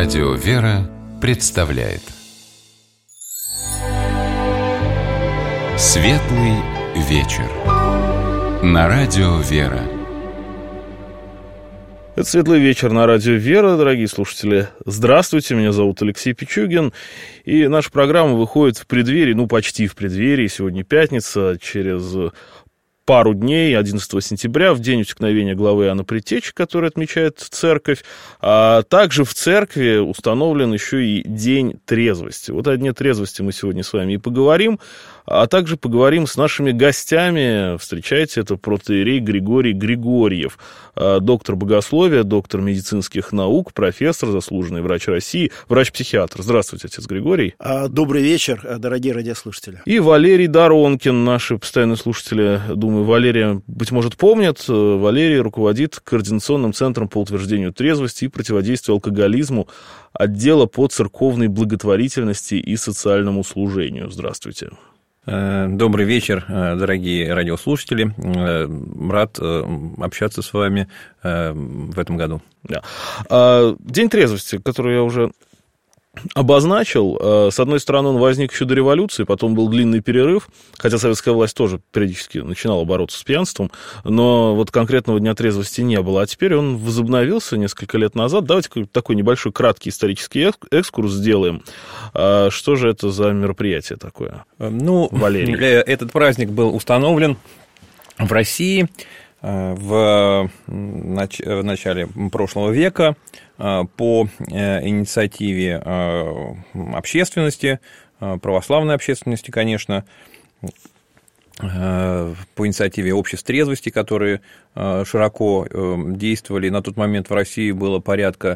Радио «Вера» представляет Светлый вечер на Радио «Вера». Это «Светлый вечер» на Радио «Вера», дорогие слушатели. Здравствуйте, меня зовут Алексей Пичугин. И наша программа выходит в преддверии, почти в преддверии. Сегодня пятница, через пару дней, 11 сентября, в день усекновения главы Иоанна Предтечи, который отмечает церковь. А также в церкви установлен еще и День трезвости. Вот о Дне трезвости мы сегодня с вами и поговорим, а также поговорим с нашими гостями. Встречайте, это протоиерей Григорий Григорьев, доктор богословия, доктор медицинских наук, профессор, заслуженный врач России, врач-психиатр. Здравствуйте, отец Григорий. Добрый вечер, дорогие радиослушатели. И Валерий Доронкин, наши постоянные слушатели, думаю, Валерия, быть может, помнят. Валерий руководит Координационным центром по утверждению трезвости и противодействию алкоголизму отдела по церковной благотворительности и социальному служению. Здравствуйте. Добрый вечер, дорогие радиослушатели. Рад общаться с вами в этом году. Да. День трезвости, который я уже обозначил, с одной стороны, он возник еще до революции, потом был длинный перерыв, хотя советская власть тоже периодически начинала бороться с пьянством, но вот конкретного Дня трезвости не было, а теперь он возобновился несколько лет назад. Давайте такой небольшой краткий исторический экскурс сделаем. Что же это за мероприятие такое? Валерий. Этот праздник был установлен в России в начале прошлого века по инициативе общественности, православной общественности, конечно, по инициативе обществ трезвости, которые широко действовали. На тот момент в России было порядка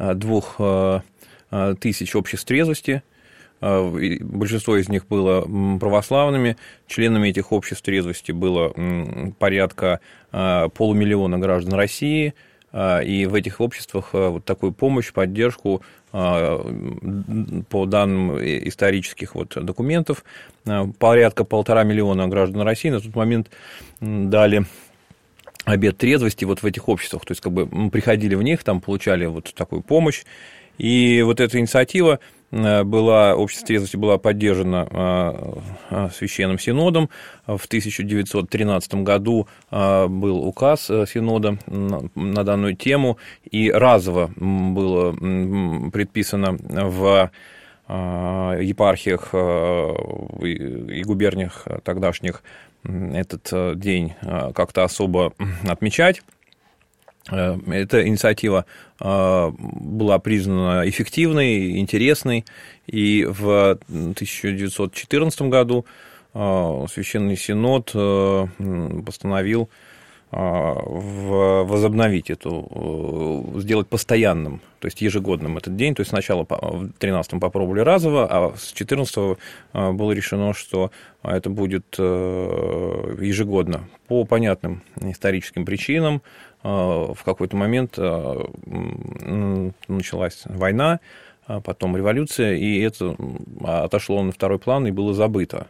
2000 обществ трезвости. Большинство из них было православными. Членами этих обществ трезвости было порядка 500 000 граждан России. И в этих обществах вот такую помощь, поддержку по данным исторических документов порядка 1,5 миллиона граждан России на тот момент дали обет трезвости в этих обществах. То есть приходили в них, там получали такую помощь. И эта инициатива общество трезвости была поддержана Священным Синодом. В 1913 году был указ Синода на данную тему, и разово было предписано в епархиях и губерниях тогдашних этот день как-то особо отмечать. Эта инициатива была признана эффективной, интересной, и в 1914 году Священный Синод постановил возобновить сделать постоянным, то есть ежегодным этот день. То есть сначала в 2013 попробовали разово, а с 2014 было решено, что это будет ежегодно по понятным историческим причинам. В какой-то момент началась война, потом революция, и это отошло на второй план и было забыто.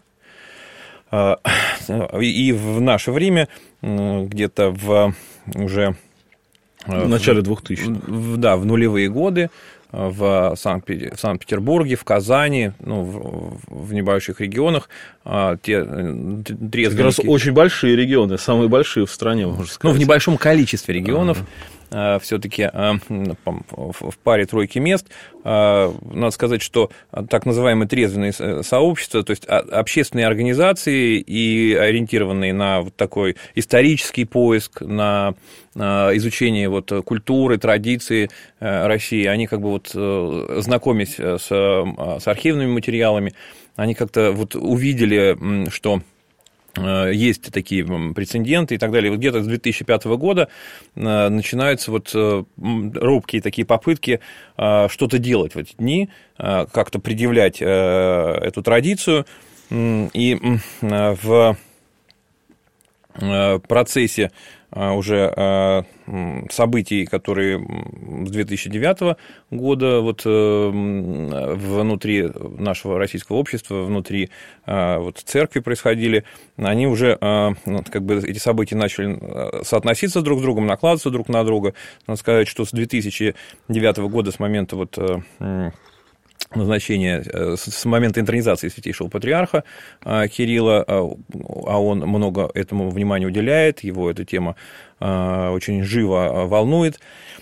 И в наше время, где-то уже в начале 2000-х. Да, в нулевые годы в Санкт-Петербурге, в Казани, в небольших регионах те трезвенники... Как раз очень большие регионы, самые большие в стране, можно сказать. В небольшом количестве регионов. Все-таки в паре-тройке мест. Надо сказать, что так называемые трезвенные сообщества, то есть общественные организации, и ориентированные на такой исторический поиск, на изучение культуры, традиций России, они знакомясь с архивными материалами, они как-то увидели, что есть такие прецеденты и так далее. Где-то с 2005 года начинаются робкие такие попытки что-то делать в эти дни, как-то предъявлять эту традицию. И в процессе уже событий, которые с 2009 года вот внутри нашего российского общества, внутри вот церкви происходили, они уже, как бы эти события начали соотноситься друг с другом, накладываться друг на друга. Надо сказать, что с 2009 года, с момента вот назначения, с момента интронизации Святейшего Патриарха Кирилла, а он много этому внимания уделяет, его эта тема очень живо волнует.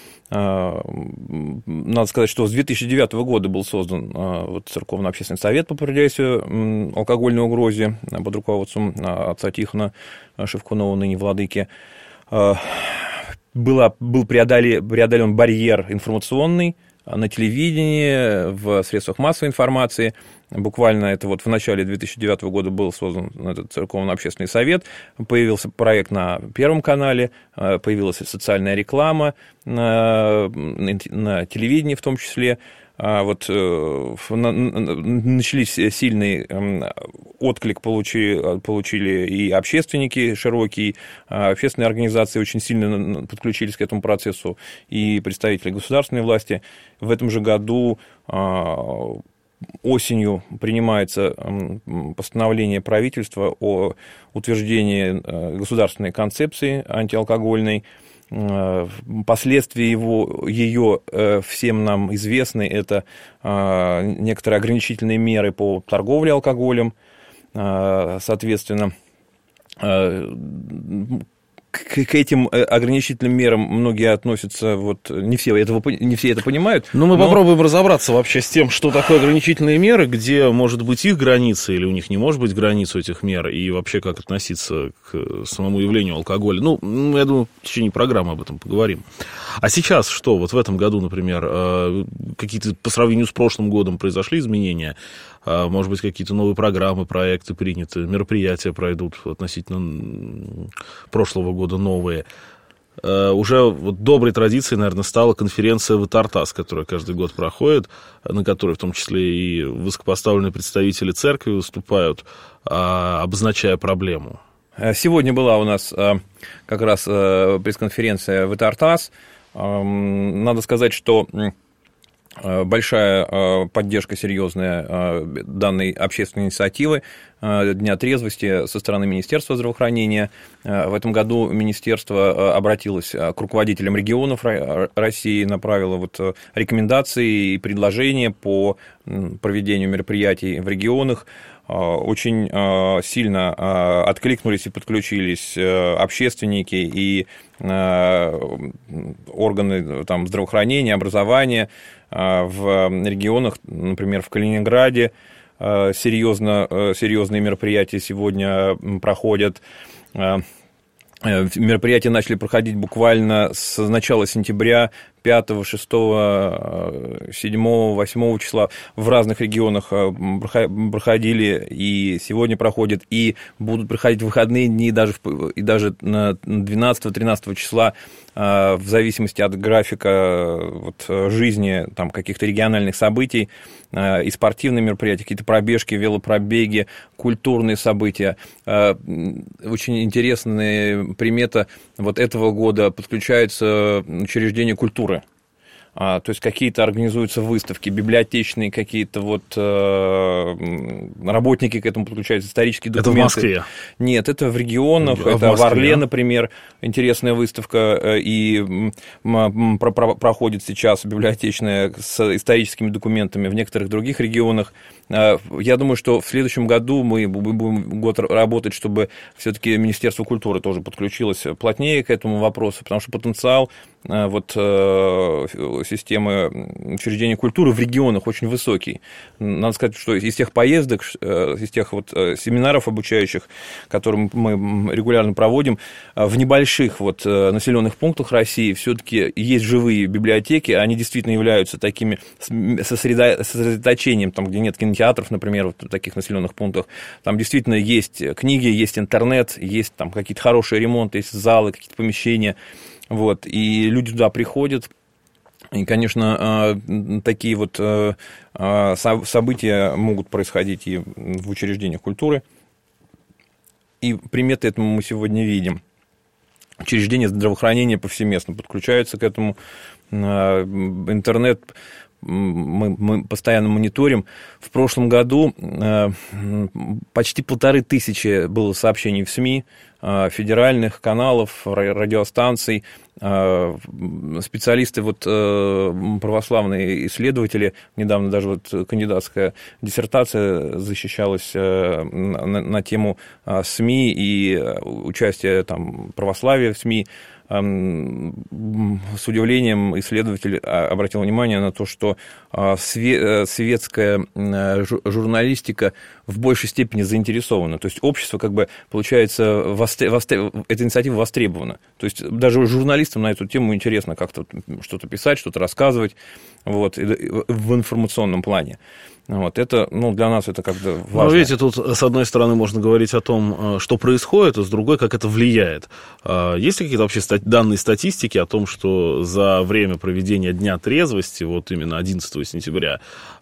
Надо сказать, что с 2009 года был создан вот Церковный общественный совет по противодействию алкогольной угрозе под руководством отца Тихона Шевкунова, ныне владыки. Был преодолен барьер информационный на телевидении, в средствах массовой информации. Буквально это вот в начале 2009 года был создан этот Церковный общественный совет, появился проект на Первом канале, появилась социальная реклама на телевидении в том числе. Вот начались сильный отклик, получили и общественники широкие, общественные организации очень сильно подключились к этому процессу, и представители государственной власти. В этом же году осенью принимается постановление правительства о утверждении государственной концепции антиалкогольной. Последствия ее всем нам известны. Это некоторые ограничительные меры по торговле алкоголем, соответственно. К этим ограничительным мерам многие относятся, вот, не все это понимают. Но мы попробуем разобраться вообще с тем, что такое ограничительные меры, где может быть их граница, или у них не может быть границ у этих мер, и вообще как относиться к самому явлению алкоголя. Ну, я думаю, в течение программы об этом поговорим. А сейчас что? Вот в этом году, например, какие-то по сравнению с прошлым годом произошли изменения? Может быть, какие-то новые программы, проекты приняты, мероприятия пройдут относительно прошлого года новые. Уже вот доброй традицией, наверное, стала конференция «Ватартас», которая каждый год проходит, на которой в том числе и высокопоставленные представители церкви выступают, обозначая проблему. Сегодня была у нас как раз пресс-конференция «Ватартас». Надо сказать, что большая поддержка серьезная данной общественной инициативы Дня трезвости со стороны Министерства здравоохранения. В этом году министерство обратилось к руководителям регионов России, направило вот рекомендации и предложения по проведению мероприятий в регионах. Очень сильно откликнулись и подключились общественники и органы там, здравоохранения, образования. В регионах, например, в Калининграде серьезные мероприятия сегодня проходят. Мероприятия начали проходить буквально с начала сентября, 5, 6, 7, 8 числа в разных регионах проходили, и сегодня проходят, и будут проходить в выходные дни, и даже на 12-13 числа, в зависимости от графика вот, жизни там, каких-то региональных событий, и спортивные мероприятия, какие-то пробежки, велопробеги, культурные события. Очень интересная примета вот этого года: подключаются учреждения культуры. То есть какие-то организуются выставки, библиотечные какие-то вот работники к этому подключаются, исторические документы. Это в Москве? Нет, это в регионах, это в Москве, в Орле, например, интересная выставка, и проходит сейчас библиотечная с историческими документами в некоторых других регионах. Я думаю, что в следующем году мы будем год работать, чтобы все-таки Министерство культуры тоже подключилось плотнее к этому вопросу, потому что потенциал вот системы учреждений культуры в регионах очень высокий. Надо сказать, что из тех поездок, из тех вот семинаров обучающих, которые мы регулярно проводим, в небольших вот населенных пунктах России все-таки есть живые библиотеки, они действительно являются такими сосредоточением, там, где нет кинотеатров, например, вот в таких населенных пунктах. Там действительно есть книги, есть интернет, есть там какие-то хорошие ремонты, есть залы, какие-то помещения. Вот, и люди туда приходят, и, конечно, такие вот события могут происходить и в учреждениях культуры, и приметы этому мы сегодня видим. учреждения здравоохранения повсеместно подключаются к этому. Интернет мы постоянно мониторим. В прошлом году почти 1500 было сообщений в СМИ, федеральных каналов, радиостанций. Специалисты, православные исследователи, недавно даже кандидатская диссертация защищалась на тему СМИ и участия православия в СМИ. С удивлением исследователь обратил внимание на то, что светская журналистика в большей степени заинтересована. То есть общество, получается, эта инициатива востребована. То есть даже журналистам на эту тему интересно как-то что-то писать, что-то рассказывать в информационном плане. Это, для нас это как-то важно. Но видите, тут с одной стороны можно говорить о том, что происходит, а с другой, как это влияет. Есть ли какие-то вообще данные статистики о том, что за время проведения Дня трезвости, именно 11 сентября,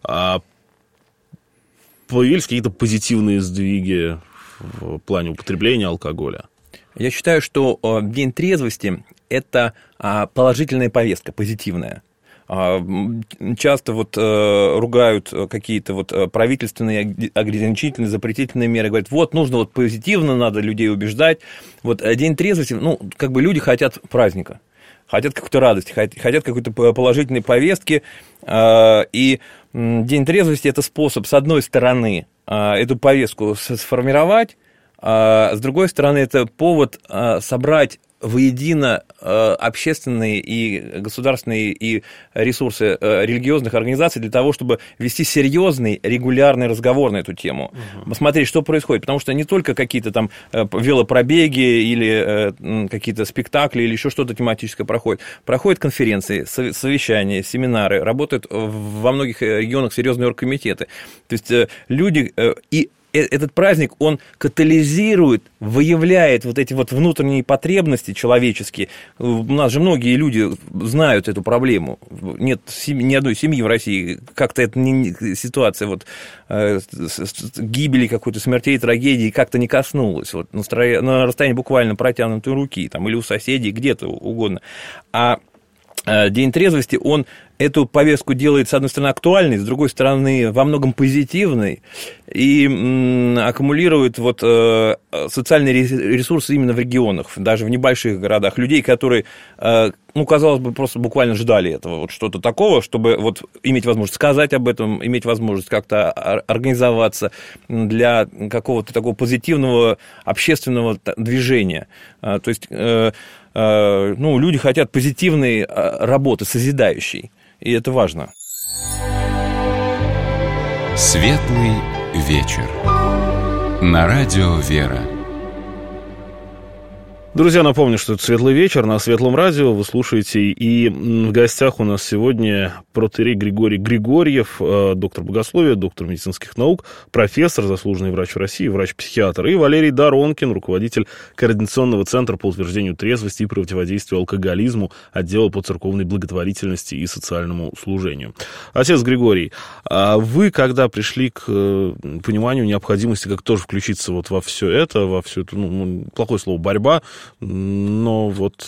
появились какие-то позитивные сдвиги в плане употребления алкоголя? Я считаю, что День трезвости – это положительная повестка, позитивная. Часто ругают какие-то правительственные ограничительные, запретительные меры, говорят, нужно позитивно, надо людей убеждать. День трезвости, люди хотят праздника, хотят какой-то радости, хотят какой-то положительной повестки, и День трезвости – это способ, с одной стороны, эту повестку сформировать, а с другой стороны, это повод собрать воедино общественные и государственные и ресурсы религиозных организаций для того, чтобы вести серьезный, регулярный разговор на эту тему. Посмотреть, что происходит. Потому что не только какие-то там велопробеги или какие-то спектакли или еще что-то тематическое проходит. Проходят конференции, совещания, семинары, работают во многих регионах серьезные оргкомитеты. То есть люди и этот праздник, он катализирует, выявляет эти внутренние потребности человеческие. У нас же многие люди знают эту проблему. Нет ни одной семьи в России. Как-то эта ситуация гибели какой-то, смертей, трагедии как-то не коснулась. На расстоянии буквально протянутой руки, или у соседей, где-то угодно. А День трезвости, он эту повестку делает, с одной стороны, актуальной, с другой стороны, во многом позитивной, и аккумулирует социальные ресурсы именно в регионах, даже в небольших городах, людей, которые, казалось бы, просто буквально ждали этого, что-то такого, чтобы иметь возможность сказать об этом, иметь возможность как-то организоваться для какого-то такого позитивного общественного движения. То есть люди хотят позитивной работы, созидающей, и это важно. Светлый вечер. На радио «Вера». Друзья, напомню, что это «Светлый вечер» на Светлом радио. Вы слушаете, и в гостях у нас сегодня протоиерей Григорий Григорьев, доктор богословия, доктор медицинских наук, профессор, заслуженный врач России, врач-психиатр, и Валерий Доронкин, руководитель Координационного центра по утверждению трезвости и противодействию алкоголизму, отдела по церковной благотворительности и социальному служению. Отец Григорий, вы когда пришли к пониманию необходимости как тоже включиться во все это, плохое слово «борьба», но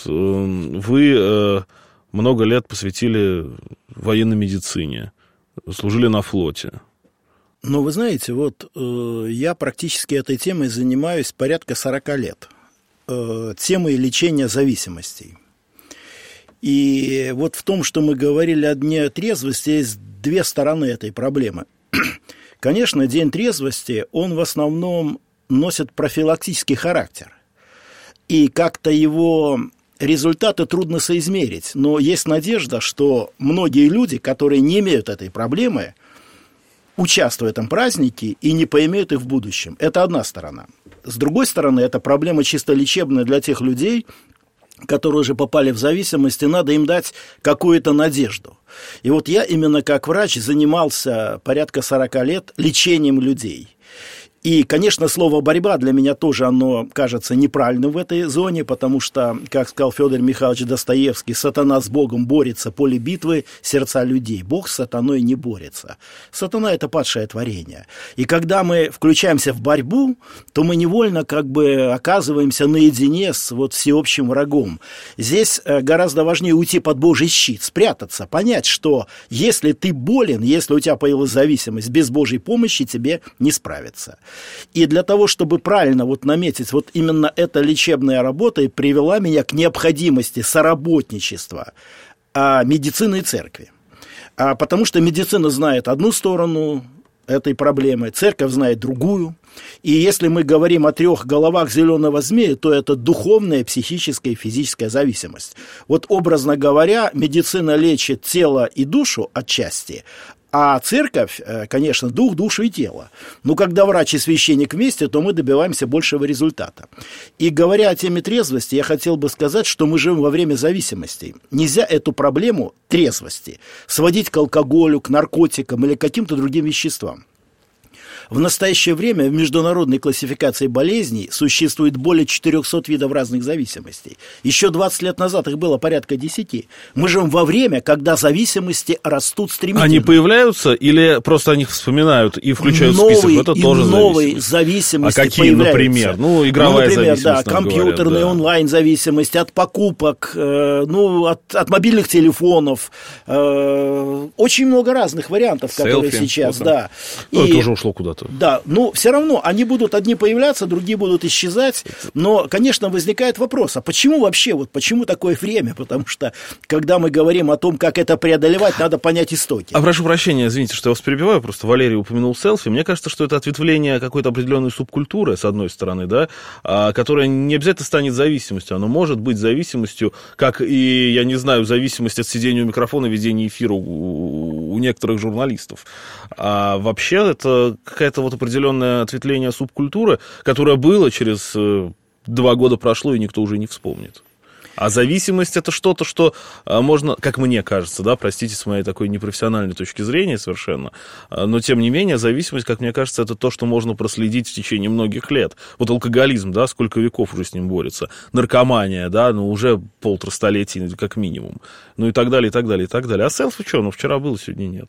вы много лет посвятили военной медицине, служили на флоте. Вы знаете, я практически этой темой занимаюсь порядка 40 лет. Темой лечения зависимостей. И в том, что мы говорили о Дне трезвости, есть две стороны этой проблемы. Конечно, День трезвости, он в основном носит профилактический характер. И как-то его результаты трудно соизмерить. Но есть надежда, что многие люди, которые не имеют этой проблемы, участвуют в этом празднике и не поимеют их в будущем. Это одна сторона. С другой стороны, это проблема чисто лечебная для тех людей, которые уже попали в зависимость, и надо им дать какую-то надежду. И я именно как врач занимался порядка 40 лет лечением людей. И, конечно, слово «борьба» для меня тоже, оно кажется неправильным в этой зоне, потому что, как сказал Федор Михайлович Достоевский, сатана с Богом борется, поле битвы – сердца людей. Бог с сатаной не борется. Сатана – это падшее творение. И когда мы включаемся в борьбу, то мы невольно как бы оказываемся наедине с вот всеобщим врагом. Здесь гораздо важнее уйти под Божий щит, спрятаться, понять, что если ты болен, если у тебя появилась зависимость, без Божьей помощи тебе не справиться. И для того, чтобы правильно вот наметить, вот именно эта лечебная работа и привела меня к необходимости соработничества медицины и церкви. Потому что медицина знает одну сторону этой проблемы, церковь знает другую. И если мы говорим о 3 головах зеленого змея, то это духовная, психическая и физическая зависимость. Вот образно говоря, медицина лечит тело и душу отчасти, а церковь, конечно, дух, душу и тело. Но когда врач и священник вместе, то мы добиваемся большего результата. И говоря о теме трезвости, я хотел бы сказать, что мы живем во время зависимостей. Нельзя эту проблему трезвости сводить к алкоголю, к наркотикам или к каким-то другим веществам. В настоящее время в международной классификации болезней существует более 400 видов разных зависимостей. Еще 20 лет назад их было порядка 10. Мы живем во время, когда зависимости растут стремительно. Они появляются или просто о них вспоминают и включают в список? Это тоже новые зависимости. А какие, например? Ну, игровая зависимость. Да, компьютерная, говорят, онлайн-зависимость, от покупок, от мобильных телефонов. Очень много разных вариантов, которые сейчас. Да. Это уже ушло куда-то. Да, но все равно они будут одни появляться, другие будут исчезать. Но, конечно, возникает вопрос, а почему вообще, вот почему такое время? Потому что, когда мы говорим о том, как это преодолевать, надо понять истоки. Прошу прощения, извините, что я вас перебиваю, просто Валерий упомянул селфи. Мне кажется, что это ответвление какой-то определенной субкультуры, с одной стороны, да, которая не обязательно станет зависимостью. Оно может быть зависимостью, как и, я не знаю, зависимость от сидения у микрофона, ведения эфира у некоторых журналистов. А вообще это какая-то вот определенное ответвление субкультуры, которое было, через 2 года прошло, и никто уже не вспомнит. А зависимость — это что-то, что можно, как мне кажется, да, простите, с моей такой непрофессиональной точки зрения совершенно, но тем не менее зависимость, как мне кажется, это то, что можно проследить в течение многих лет. Вот алкоголизм, да, сколько веков уже с ним борется, наркомания, да, ну уже 1,5 столетия как минимум, ну и так далее, и так далее, и так далее. А селфи что, ну вчера было, сегодня нет.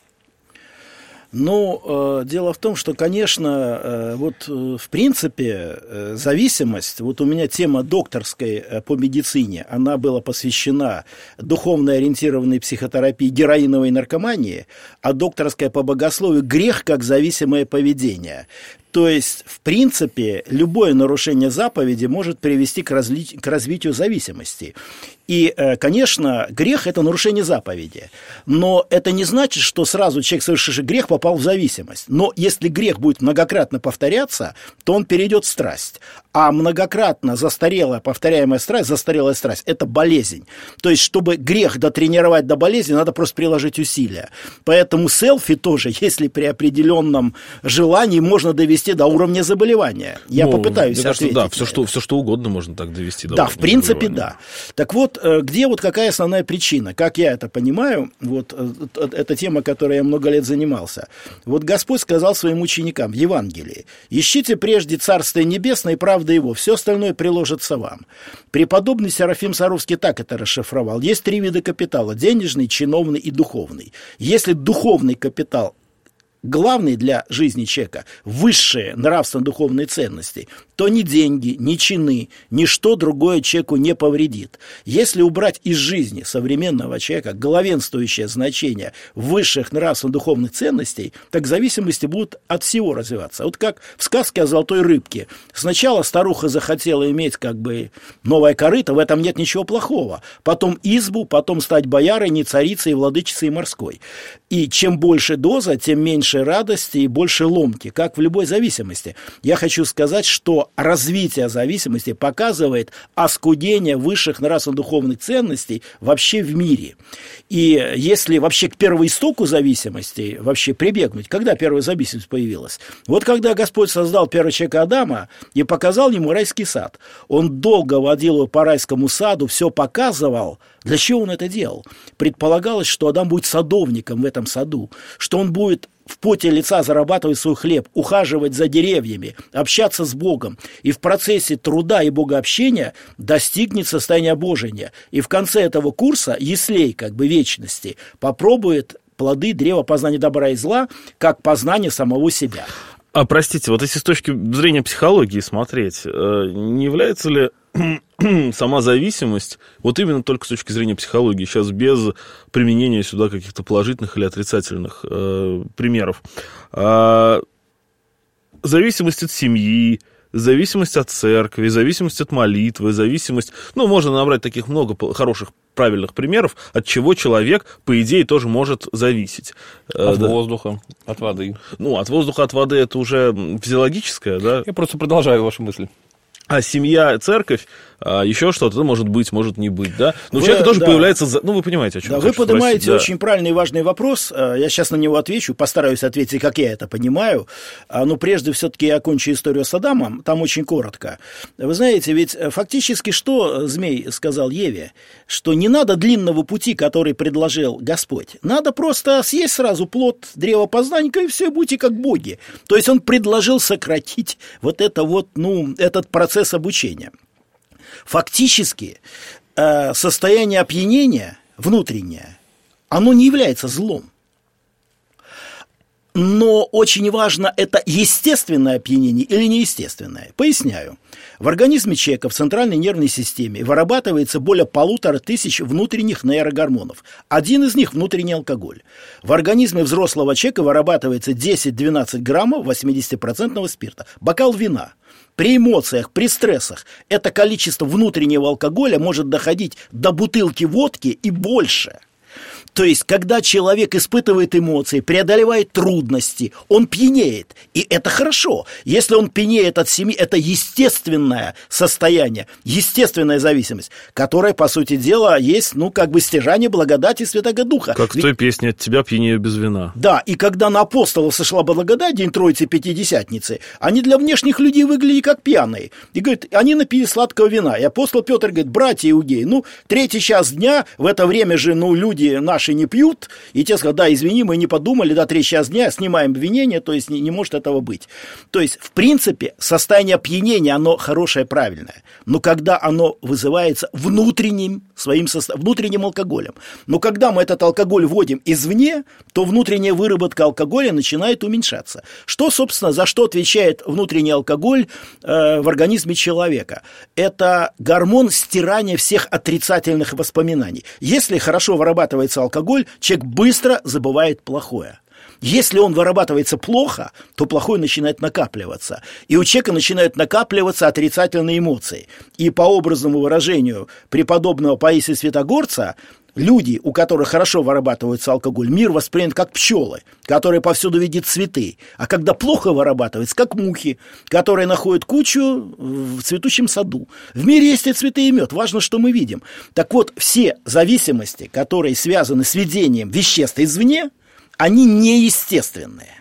Ну, дело в том, что, конечно, вот в принципе зависимость, вот у меня тема докторской по медицине, она была посвящена духовно ориентированной психотерапии героиновой наркомании, а докторская по богословию грех как зависимое поведение. То есть, в принципе, любое нарушение заповеди может привести к развитию зависимости. И, конечно, грех – это нарушение заповеди. Но это не значит, что сразу человек, совершивший грех, попал в зависимость. Но если грех будет многократно повторяться, то он перейдет в страсть. А многократно застарелая застарелая страсть – это болезнь. То есть, чтобы грех дотренировать до болезни, надо просто приложить усилия. Поэтому селфи тоже, если при определенном желании, можно довести до уровня заболевания. Я попытаюсь ответить. Да, все что угодно можно так довести до уровня заболевания. Да, в принципе, да. Так вот, где вот какая основная причина? Как я это понимаю, вот эта тема, которой я много лет занимался. Вот Господь сказал своим ученикам в Евангелии: «Ищите прежде Царствие Небесное и правды Его, все остальное приложится вам». Преподобный Серафим Саровский так это расшифровал. Есть 3 вида капитала: денежный, чиновный и духовный. Если духовный капитал главный для жизни человека, высшие нравственно-духовные ценности, то ни деньги, ни чины, ничто другое человеку не повредит. Если убрать из жизни современного человека главенствующее значение высших нравственно-духовных ценностей, так зависимости будут от всего развиваться. Вот как в сказке о золотой рыбке. Сначала старуха захотела иметь как бы новое корыто, в этом нет ничего плохого. Потом избу, потом стать боярыней, царицей, владычицей морской. И чем больше доза, тем меньше радости и больше ломки, как в любой зависимости. Я хочу сказать, что развитие зависимости показывает оскудение высших нравственно-духовных ценностей вообще в мире. И если вообще к первоистоку зависимости вообще прибегнуть, когда первая зависимость появилась? Вот когда Господь создал первого человека Адама и показал ему райский сад. Он долго водил его по райскому саду, все показывал. Для чего он это делал? Предполагалось, что Адам будет садовником в этом саду, что он будет в поте лица зарабатывать свой хлеб, ухаживать за деревьями, общаться с Богом, и в процессе труда и богообщения достигнет состояния обожения. И в конце этого курса яслей, как бы вечности, попробует плоды древа познания добра и зла, как познание самого себя. А простите, вот если с точки зрения психологии смотреть, не является ли сама зависимость, вот именно только с точки зрения психологии, сейчас без применения сюда каких-то положительных или отрицательных примеров, зависимость от семьи, зависимость от церкви, зависимость от молитвы, зависимость... Ну, можно набрать таких много хороших, правильных примеров, от чего человек, по идее, тоже может зависеть. От воздуха, от воды. Ну, от воздуха, от воды это уже физиологическое, да? Я просто продолжаю вашу мысль. А семья, церковь, еще что-то, ну, может быть, может не быть, да? Но у человека тоже появляется... Ну, вы понимаете, о чем я хочу спросить. Вы поднимаете очень да. правильный и важный вопрос. Я сейчас на него отвечу, постараюсь ответить, как я это понимаю. Но прежде все-таки я окончу историю с Адамом, там очень коротко. Вы знаете, ведь фактически что змей сказал Еве? Что не надо длинного пути, который предложил Господь. Надо просто съесть сразу плод древа познания, и все, будьте как боги. То есть он предложил сократить вот это вот, ну, этот процесс обучения. Фактически состояние опьянения внутреннее, оно не является злом. Но очень важно, это естественное опьянение или неестественное. Поясняю. В организме человека, в центральной нервной системе вырабатывается более 1500 внутренних нейрогормонов. Один из них – внутренний алкоголь. В организме взрослого человека вырабатывается 10-12 граммов 80% спирта. Бокал вина. При эмоциях, при стрессах это количество внутреннего алкоголя может доходить до бутылки водки и больше. То есть, когда человек испытывает эмоции, преодолевает трудности, он пьянеет. И это хорошо. Если он пьянеет от семьи, это естественное состояние, естественная зависимость, которая, по сути дела, есть, ну, как бы стяжание благодати Святого Духа. Как в той песне «От тебя пьянею без вина». Да, и когда на апостолов сошла благодать, день Троицы Пятидесятницы, они для внешних людей выглядели как пьяные. И, говорит, они напили сладкого вина. И апостол Петр говорит: братья иудеи, ну, 3-й час дня, в это время же, ну, люди наши не пьют, и те сказали: да, извини, мы не подумали, да, 3 час дня, снимаем обвинение, то есть не может этого быть. То есть, в принципе, состояние опьянения, оно хорошее, правильное, но когда оно вызывается внутренним алкоголем. Но когда мы этот алкоголь вводим извне, то внутренняя выработка алкоголя начинает уменьшаться. Что, собственно, за что отвечает внутренний алкоголь в организме человека? Это гормон стирания всех отрицательных воспоминаний. Если хорошо вырабатывается алкоголь, человек быстро забывает плохое. Если он вырабатывается плохо, то плохое начинает накапливаться. И у человека начинают накапливаться отрицательные эмоции. И по образному выражению преподобного Паисия Святогорца, люди, у которых хорошо вырабатывается алкоголь, мир воспринят как пчелы, которые повсюду видят цветы. А когда плохо вырабатывается, как мухи, которые находят кучу в цветущем саду. В мире есть и цветы, и мед. Важно, что мы видим. Так вот, все зависимости, которые связаны с введением веществ извне, они неестественные.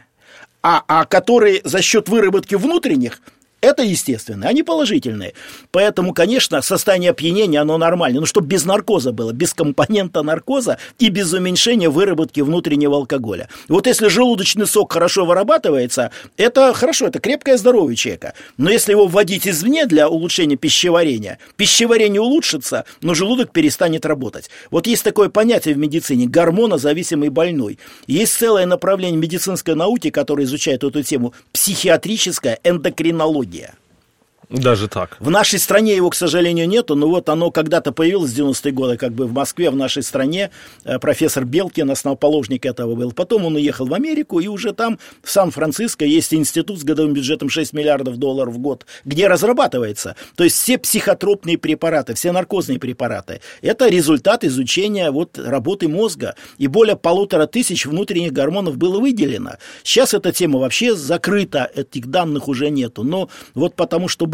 А которые за счет выработки внутренних, это естественные, они положительные. Поэтому, конечно, состояние опьянения, оно нормальное. Но чтобы без наркоза было, без компонента наркоза и без уменьшения выработки внутреннего алкоголя. Вот если желудочный сок хорошо вырабатывается, это хорошо, это крепкое здоровье человека. Но если его вводить извне для улучшения пищеварение улучшится, но желудок перестанет работать. Вот есть такое понятие в медицине – гормонозависимый больной. Есть целое направление медицинской науки, которое изучает эту тему – психиатрическая эндокринология. Даже так. В нашей стране его, к сожалению, нету, но вот оно когда-то появилось в 90-е годы, как бы в Москве, в нашей стране. Профессор Белкин, основоположник этого был. Потом он уехал в Америку, и уже там, в Сан-Франциско, есть институт с годовым бюджетом $6 миллиардов в год, где разрабатывается. То есть все психотропные препараты, все наркозные препараты. Это результат изучения вот работы мозга. И более 1500 внутренних гормонов было выделено. Сейчас эта тема вообще закрыта, этих данных уже нету. Но вот потому что было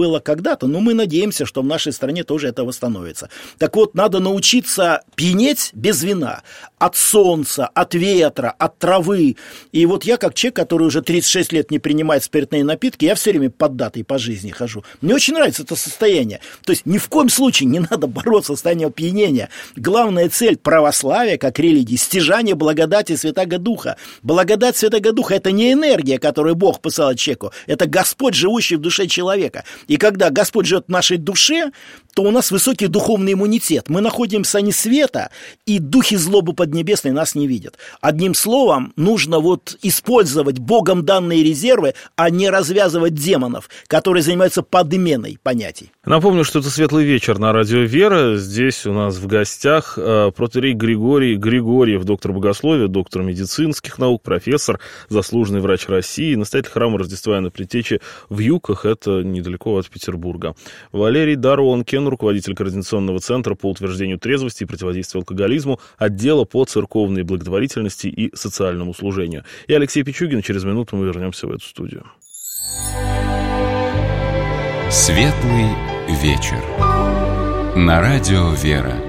было когда-то, но мы надеемся, что в нашей стране тоже это восстановится. Так вот, надо научиться пьянеть без вина. От солнца, от ветра, от травы. И вот я, как человек, который уже 36 лет не принимает спиртные напитки, я все время поддатый по жизни хожу. Мне очень нравится это состояние. То есть ни в коем случае не надо бороться с состоянием опьянения. Главная цель православия, как религии, стяжание благодати Святаго Духа. Благодать Святаго Духа – это не энергия, которую Бог посылает человеку, это Господь, живущий в душе человека. И когда Господь живет в нашей душе, то у нас высокий духовный иммунитет. Мы находимся не света, и духи злобы поднебесной нас не видят. Одним словом, нужно вот использовать Богом данные резервы, а не развязывать демонов, которые занимаются подменой понятий. Напомню, что это «Светлый вечер» на радио «Вера». Здесь у нас в гостях протоиерей Григорий Григорьев, доктор богословия, доктор медицинских наук, профессор, заслуженный врач России, настоятель храма Рождества Иоанна Предтечи в Юках, это недалеко от Петербурга. Валерий Доронкин, руководитель Координационного центра по утверждению трезвости и противодействию алкоголизму, отдела по церковной благотворительности и социальному служению. И Алексей Пичугин. Через минуту мы вернемся в эту студию. Светлый вечер. На радио «Вера».